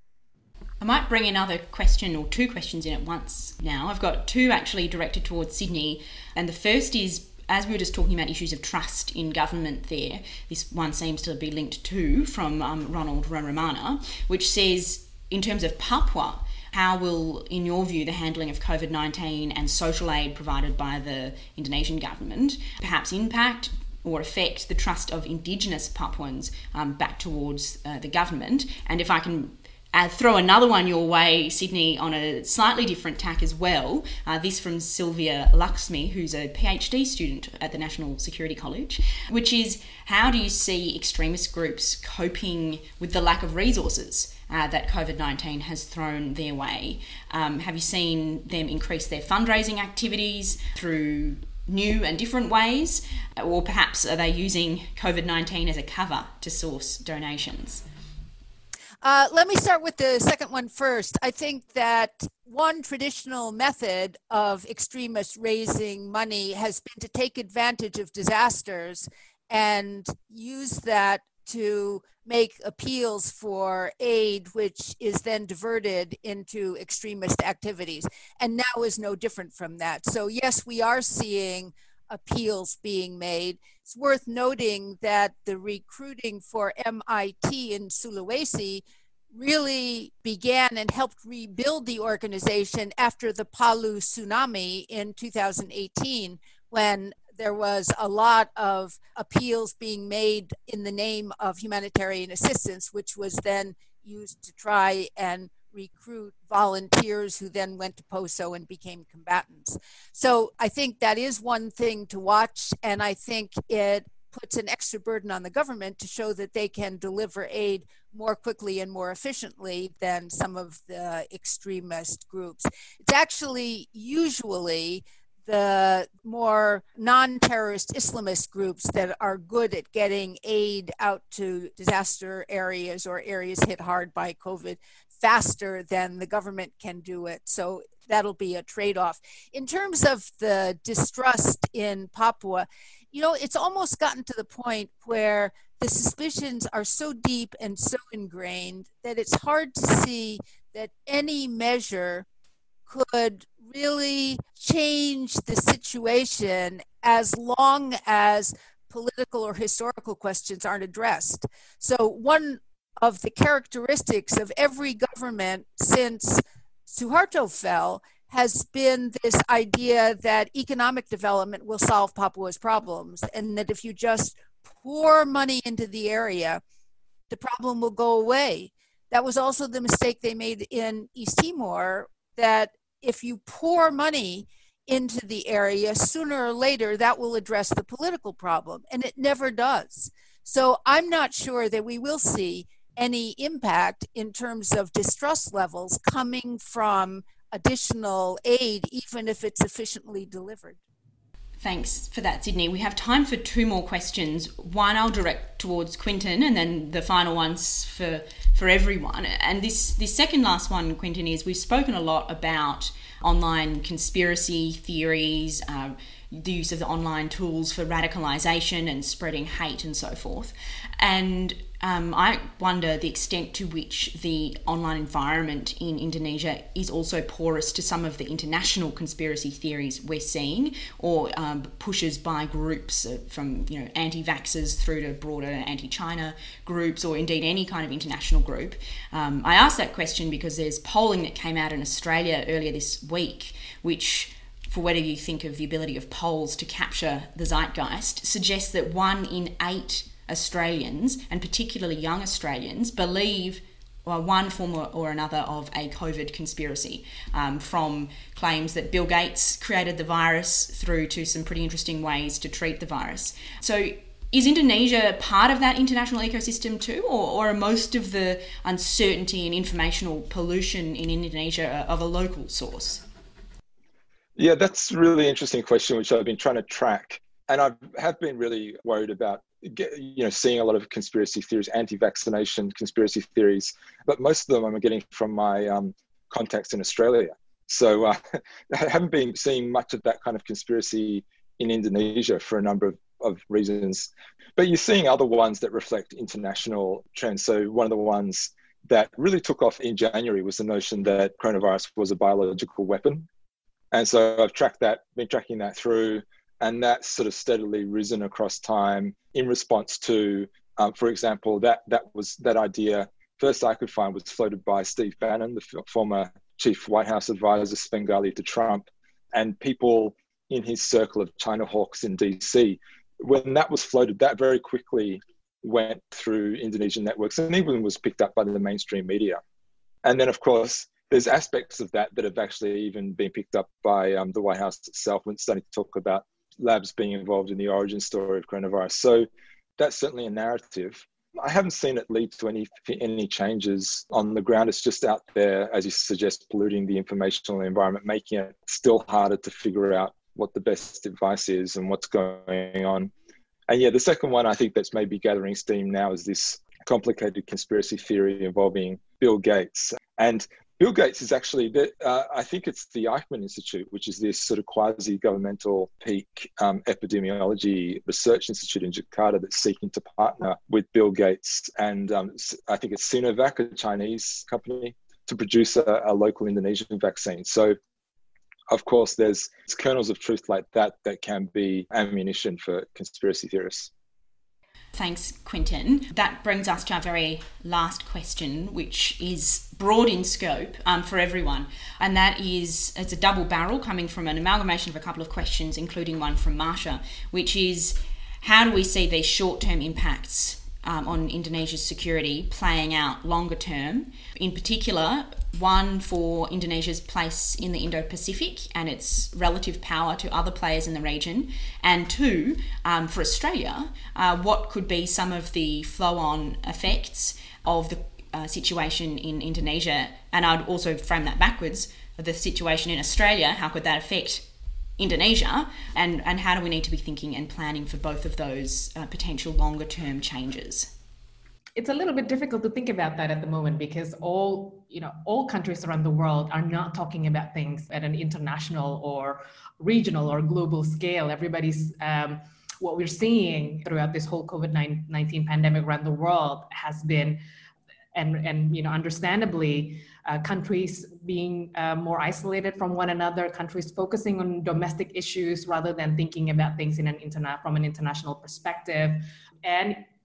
I might bring another question or two questions in at once now. I've got two actually directed towards Sydney. And the first is, as we were just talking about issues of trust in government there, this one seems to be linked to from um, Ronald Roramana, which says, in terms of Papua, how will, in your view, the handling of COVID nineteen and social aid provided by the Indonesian government perhaps impact or affect the trust of Indigenous Papuans um, back towards uh, the government? And if I can Uh, throw another one your way, Sydney, on a slightly different tack as well. Uh, this from Sylvia Laxmi, who's a PhD student at the National Security College, which is, how do you see extremist groups coping with the lack of resources uh, that COVID nineteen has thrown their way? Um, have you seen them increase their fundraising activities through new and different ways? Or perhaps are they using COVID nineteen as a cover to source donations? Uh, let me start with the second one first. I think that one traditional method of extremists raising money has been to take advantage of disasters and use that to make appeals for aid, which is then diverted into extremist activities. And now is no different from that. So yes, we are seeing appeals being made. It's worth noting that the recruiting for M I T in Sulawesi really began and helped rebuild the organization after the Palu tsunami in two thousand eighteen, when there was a lot of appeals being made in the name of humanitarian assistance, which was then used to try and recruit volunteers who then went to POSO and became combatants. So I think that is one thing to watch, and I think it puts an extra burden on the government to show that they can deliver aid more quickly and more efficiently than some of the extremist groups. It's actually usually the more non-terrorist Islamist groups that are good at getting aid out to disaster areas or areas hit hard by COVID faster than the government can do it. So that'll be a trade-off. In terms of the distrust in Papua, you know, it's almost gotten to the point where the suspicions are so deep and so ingrained that it's hard to see that any measure could really change the situation as long as political or historical questions aren't addressed. So one of the characteristics of every government since Suharto fell has been this idea that economic development will solve Papua's problems, and that if you just pour money into the area, the problem will go away. That was also the mistake they made in East Timor, that if you pour money into the area, sooner or later that will address the political problem, and it never does. So I'm not sure that we will see any impact in terms of distrust levels coming from additional aid, even if it's efficiently delivered. Thanks for that, Sydney. We have time for two more questions. One I'll direct towards Quintin, and then the final one's for for everyone. And this, this second last one, Quintin, is we've spoken a lot about online conspiracy theories, uh, the use of the online tools for radicalisation and spreading hate and so forth. And um, I wonder the extent to which the online environment in Indonesia is also porous to some of the international conspiracy theories we're seeing, or um, pushes by groups from, you know, anti-vaxxers through to broader anti-China groups, or indeed any kind of international group. Um, I ask that question because there's polling that came out in Australia earlier this week, which, for whatever you think of the ability of polls to capture the zeitgeist, suggests that one in eight Australians, and particularly young Australians, believe well, one form or another of a COVID conspiracy, um, from claims that Bill Gates created the virus through to some pretty interesting ways to treat the virus. So is Indonesia part of that international ecosystem too, or, or are most of the uncertainty and informational pollution in Indonesia of a local source? Yeah, that's a really interesting question, which I've been trying to track. And I have been really worried about, you know, seeing a lot of conspiracy theories, anti-vaccination conspiracy theories, but most of them I'm getting from my um, contacts in Australia. So uh, I haven't been seeing much of that kind of conspiracy in Indonesia for a number of, of reasons. But you're seeing other ones that reflect international trends. So one of the ones that really took off in January was the notion that coronavirus was a biological weapon. And so I've tracked that, been tracking that through, and that's sort of steadily risen across time in response to, um, for example, that that was that idea, first I could find, was floated by Steve Bannon, the f- former chief White House advisor, Svengali to Trump, and people in his circle of China hawks in D C. When that was floated, that very quickly went through Indonesian networks and even was picked up by the mainstream media. And then, of course, there's aspects of that that have actually even been picked up by um, the White House itself when it's starting to talk about labs being involved in the origin story of coronavirus. So that's certainly a narrative. I haven't seen it lead to any any changes on the ground. It's just out there, as you suggest, polluting the informational environment, making it still harder to figure out what the best advice is and what's going on. And yeah, the second one I think that's maybe gathering steam now is this complicated conspiracy theory involving Bill Gates. And Bill Gates is actually, the, uh, I think it's the Eichmann Institute, which is this sort of quasi-governmental peak um, epidemiology research institute in Jakarta that's seeking to partner with Bill Gates and um, I think it's Sinovac, a Chinese company, to produce a, a local Indonesian vaccine. So, of course, there's kernels of truth like that that can be ammunition for conspiracy theorists. Thanks, Quintin. That brings us to our very last question, which is broad in scope um, for everyone. And that is, it's a double barrel coming from an amalgamation of a couple of questions, including one from Marsha, which is, how do we see these short-term impacts um, on Indonesia's security playing out longer term? In particular, one for Indonesia's place in the Indo-Pacific and its relative power to other players in the region, and two, um, for Australia, uh, what could be some of the flow-on effects of the uh, situation in Indonesia, and I'd also frame that backwards, the situation in Australia, how could that affect Indonesia, and, and how do we need to be thinking and planning for both of those uh, potential longer-term changes? It's a little bit difficult to think about that at the moment because all, you know, all countries around the world are not talking about things at an international or regional or global scale. Everybody's, um, what we're seeing throughout this whole COVID nineteen pandemic around the world has been, and, and you know, understandably, uh, countries being uh, more isolated from one another, countries focusing on domestic issues rather than thinking about things in an interna- from an international perspective. And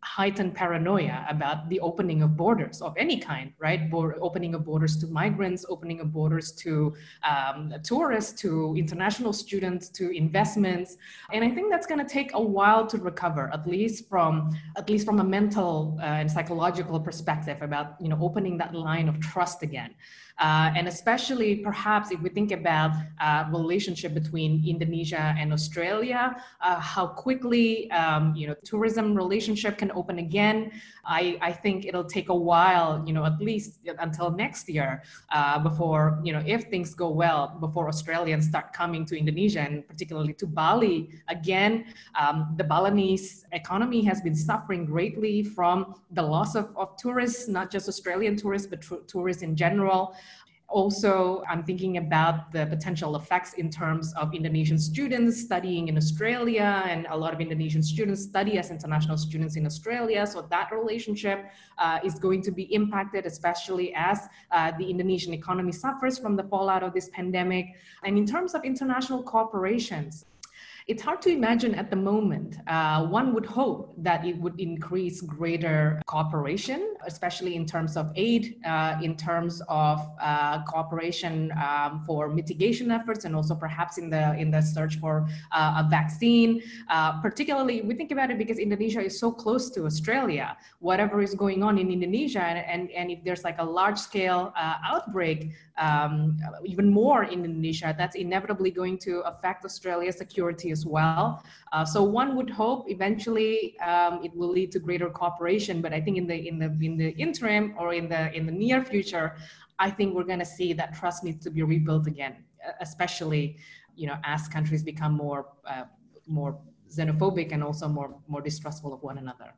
heightened paranoia about the opening of borders of any kind, right? Bo- opening of borders to migrants, opening of borders to um, tourists, to international students, to investments. And I think that's going to take a while to recover, at least from at least from a mental uh, and psychological perspective about, you know, opening that line of trust again. Uh, and especially perhaps if we think about uh, relationship between Indonesia and Australia, uh, how quickly um, you know tourism relationship can open again. I, I think it'll take a while, you know, at least until next year uh, before, you know, if things go well, before Australians start coming to Indonesia and particularly to Bali again. Um, the Balinese economy has been suffering greatly from the loss of, of tourists, not just Australian tourists, but tr- tourists in general. Also, I'm thinking about the potential effects in terms of Indonesian students studying in Australia, and a lot of Indonesian students study as international students in Australia. So that relationship uh, is going to be impacted, especially as uh, the Indonesian economy suffers from the fallout of this pandemic. And in terms of international cooperations, it's hard to imagine at the moment. Uh, one would hope that it would increase greater cooperation, especially in terms of aid, uh, in terms of uh, cooperation um, for mitigation efforts, and also perhaps in the in the search for uh, a vaccine. Uh, particularly, we think about it because Indonesia is so close to Australia. Whatever is going on in Indonesia, and and, and if there's like a large-scale uh, outbreak, um, even more in Indonesia, that's inevitably going to affect Australia's security as well. Uh, so one would hope eventually um, it will lead to greater cooperation. But I think in the in the in the interim or in the in the near future, I think we're going to see that trust needs to be rebuilt again, especially, you know, as countries become more uh, more xenophobic and also more more distrustful of one another.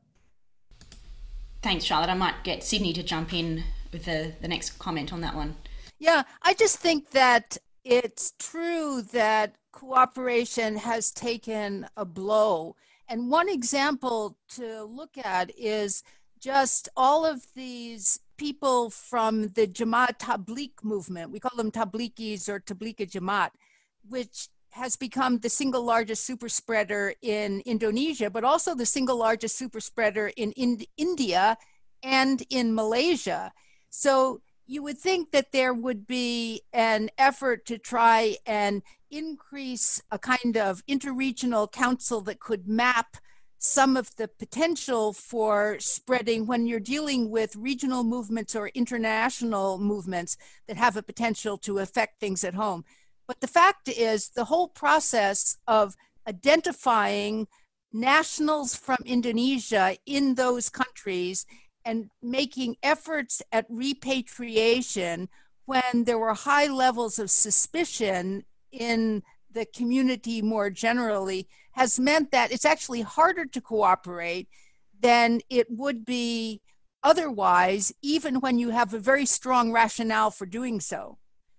Thanks, Charlotte. I might get Sydney to jump in with the, the next comment on that one. Yeah, I just think that it's true that cooperation has taken a blow. And one example to look at is just all of these people from the Jamaat Tabligh movement. We call them Tablighis or Tablighi Jamaat, which has become the single largest super spreader in Indonesia, but also the single largest super spreader in, in India and in Malaysia. So you would think that there would be an effort to try and increase a kind of interregional council that could map some of the potential for spreading when you're dealing with regional movements or international movements that have a potential to affect things at home. But the fact is, the whole process of identifying nationals from Indonesia in those countries and making efforts at repatriation when there were high levels of suspicion in the community more generally has meant that it's actually harder to cooperate than it would be otherwise, even when you have a very strong rationale for doing so.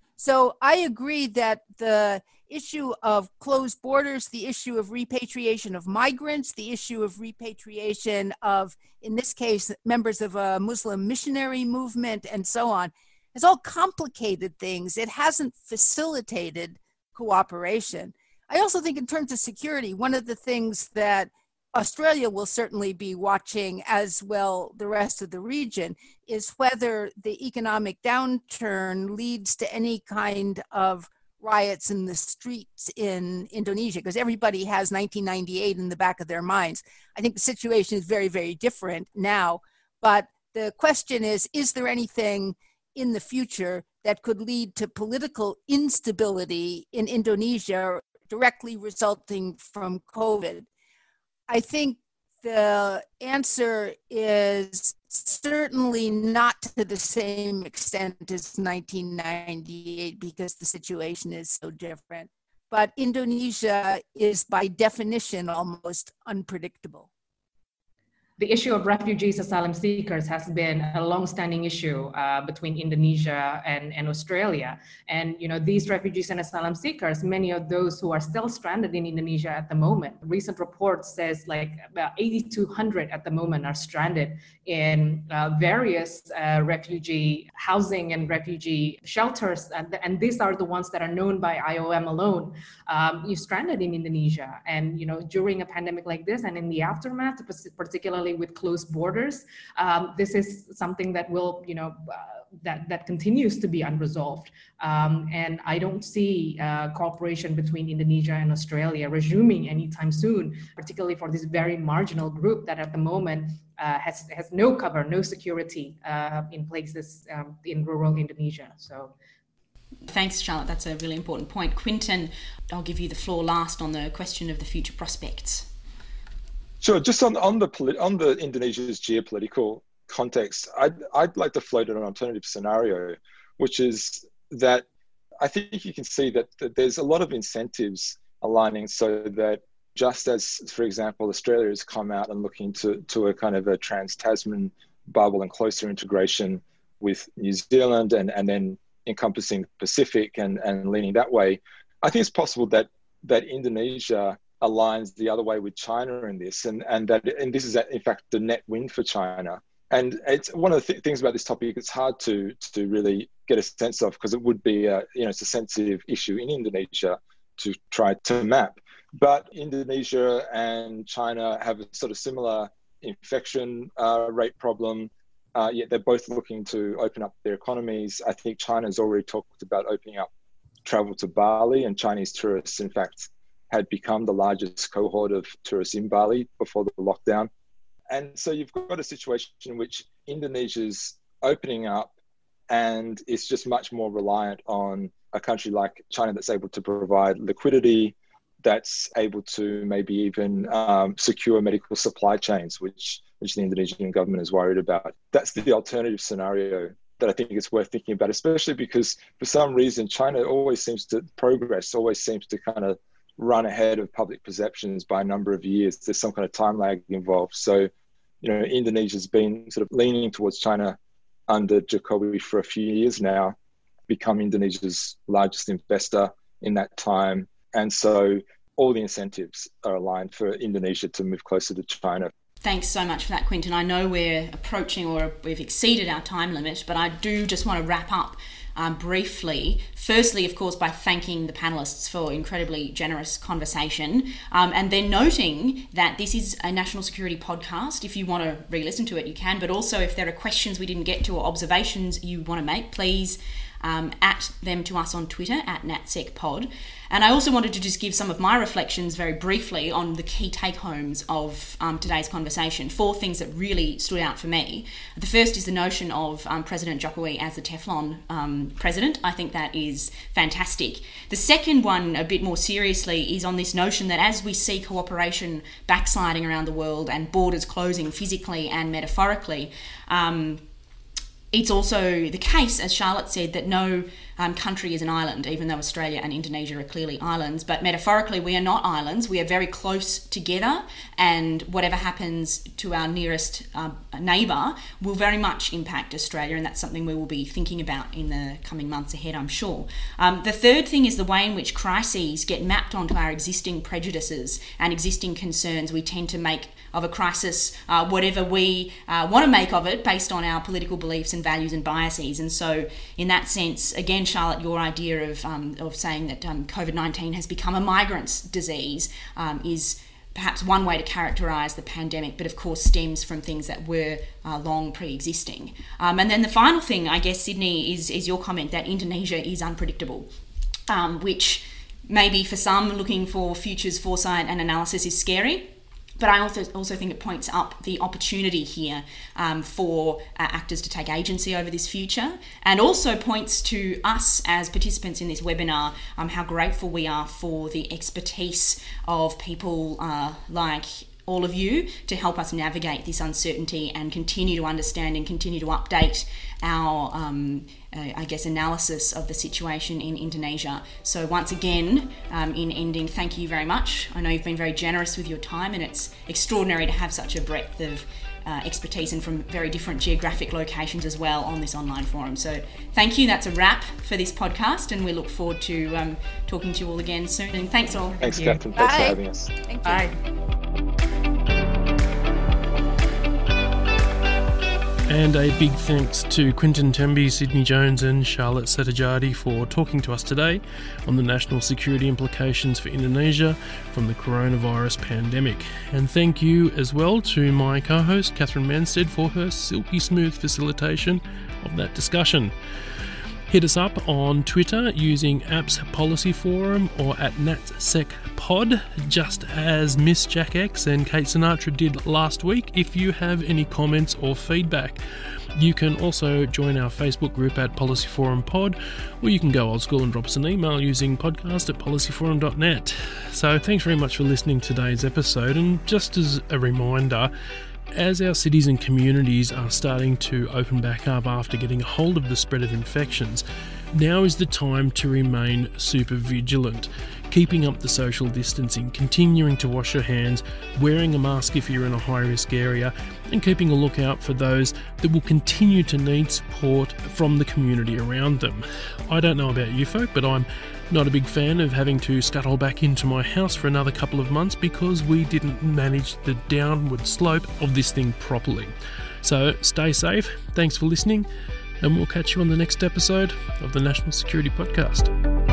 So I agree that the issue of closed borders, the issue of repatriation of migrants, the issue of repatriation of, in this case, members of a Muslim missionary movement and so on, has all complicated things. It hasn't facilitated cooperation. I also think in terms of security, one of the things that Australia will certainly be watching, as well the rest of the region, is whether the economic downturn leads to any kind of riots in the streets in Indonesia, because everybody has nineteen ninety-eight in the back of their minds. I think the situation is very, very different now, but the question is, is there anything in the future that could lead to political instability in Indonesia directly resulting from COVID? I think the answer is certainly not to the same extent as nineteen ninety-eight, because the situation is so different. But Indonesia is by definition almost unpredictable. The issue of refugees, asylum seekers has been a long-standing issue uh, between Indonesia and, and Australia. And, you know, these refugees and asylum seekers, many of those who are still stranded in Indonesia at the moment, recent report says like about eighty-two hundred at the moment are stranded in uh, various uh, refugee housing and refugee shelters. And, and these are the ones that are known by I O M alone. Um, you're stranded in Indonesia. And, you know, during a pandemic like this and in the aftermath, particularly particularly with closed borders. Um, this is something that will, you know, uh, that, that continues to be unresolved. Um, and I don't see uh, cooperation between Indonesia and Australia resuming anytime soon, particularly for this very marginal group that at the moment uh, has, has no cover, no security uh, in places um, in rural Indonesia. So. Thanks, Charlotte. That's a really important point. Quinton, I'll give you the floor last on the question of the future prospects. Sure. Just on, on, the, on the Indonesia's geopolitical context, I'd, I'd like to float an alternative scenario, which is that I think you can see that, that there's a lot of incentives aligning so that just as, for example, Australia has come out and looking to, to a kind of a trans-Tasman bubble and closer integration with New Zealand and, and then encompassing the Pacific and, and leaning that way, I think it's possible that that Indonesia aligns the other way with China in this, and, and that and this is in fact the net win for China. And it's one of the th- things about this topic, it's hard to to really get a sense of, because it would be a, you know, it's a sensitive issue in Indonesia to try to map. But Indonesia and China have a sort of similar infection uh, rate problem. Uh, yet they're both looking to open up their economies. I think China's already talked about opening up travel to Bali, and Chinese tourists, in fact, had become the largest cohort of tourists in Bali before the lockdown. And so you've got a situation in which Indonesia's opening up and it's just much more reliant on a country like China that's able to provide liquidity, that's able to maybe even um, secure medical supply chains, which which the Indonesian government is worried about. That's the alternative scenario that I think is worth thinking about, especially because for some reason, China always seems to progress, always seems to kind of run ahead of public perceptions by a number of years. There's some kind of time lag involved. So, you know, Indonesia's been sort of leaning towards China under Jokowi for a few years now, become Indonesia's largest investor in that time. And so all the incentives are aligned for Indonesia to move closer to China. Thanks so much for that, Quinton. I know we're approaching or we've exceeded our time limit, but I do just want to wrap up um, briefly. Firstly, of course, by thanking the panellists for incredibly generous conversation, um, and then noting that this is a national security podcast. If you want to re-listen to it, you can, but also if there are questions we didn't get to or observations you want to make, please Um, at them to us on Twitter, at NatSecPod. And I also wanted to just give some of my reflections very briefly on the key take-homes of um, today's conversation. Four things that really stood out for me. The first is the notion of um, President Jokowi as the Teflon um, president. I think that is fantastic. The second one, a bit more seriously, is on this notion that as we see cooperation backsliding around the world and borders closing physically and metaphorically, um, it's also the case, as Charlotte said, that no um, country is an island, even though Australia and Indonesia are clearly islands. But metaphorically, we are not islands. We are very close together, and whatever happens to our nearest uh, neighbour will very much impact Australia, and that's something we will be thinking about in the coming months ahead, I'm sure. Um, the third thing is the way in which crises get mapped onto our existing prejudices and existing concerns. We tend to make of a crisis uh, whatever we uh, want to make of it based on our political beliefs and values and biases. And so in that sense, again, Charlotte, your idea of um, of saying that um, COVID nineteen has become a migrant's disease um, is perhaps one way to characterise the pandemic, but of course stems from things that were uh, long pre-existing. Um, and then the final thing, I guess, Sydney, is, is your comment that Indonesia is unpredictable, um, which maybe for some looking for futures foresight and analysis is scary. But I also also think it points up the opportunity here um, for uh, actors to take agency over this future, and also points to us as participants in this webinar um, how grateful we are for the expertise of people uh, like all of you to help us navigate this uncertainty and continue to understand and continue to update our, um, uh, I guess, analysis of the situation in Indonesia. So once again, um, in ending, thank you very much. I know you've been very generous with your time, and it's extraordinary to have such a breadth of uh, expertise and from very different geographic locations as well on this online forum. So thank you. That's a wrap for this podcast, and we look forward to um, talking to you all again soon. And thanks all. Thanks, Thank Catherine. Thanks for having us. Thank you. Bye. And a big thanks to Quinton Temby, Sydney Jones and Charlotte Satajadi for talking to us today on the national security implications for Indonesia from the coronavirus pandemic. And thank you as well to my co-host Catherine Manstead for her silky smooth facilitation of that discussion. Hit us up on Twitter using Apps Policy Forum or at NatSecPod, just as Miss Jack X and Kate Sinatra did last week, if you have any comments or feedback. You can also join our Facebook group at Policy Forum Pod, or you can go old school and drop us an email using podcast at policyforum dot net. So thanks very much for listening to today's episode, and just as a reminder, as our cities and communities are starting to open back up after getting a hold of the spread of infections, now is the time to remain super vigilant, keeping up the social distancing, continuing to wash your hands, wearing a mask if you're in a high-risk area, and keeping a lookout for those that will continue to need support from the community around them. I don't know about you folk, but I'm not a big fan of having to scuttle back into my house for another couple of months because we didn't manage the downward slope of this thing properly. So stay safe, thanks for listening, and we'll catch you on the next episode of the National Security Podcast.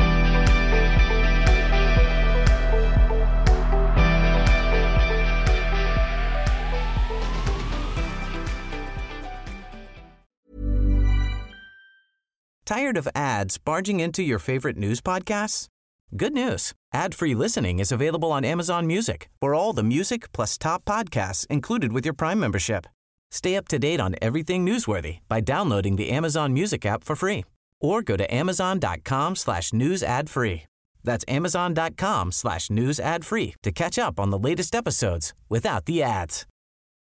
Tired of ads barging into your favorite news podcasts? Good news. Ad-free listening is available on Amazon Music for all the music plus top podcasts included with your Prime membership. Stay up to date on everything newsworthy by downloading the Amazon Music app for free or go to amazon.com slash news ad free. That's amazon.com slash news ad free to catch up on the latest episodes without the ads.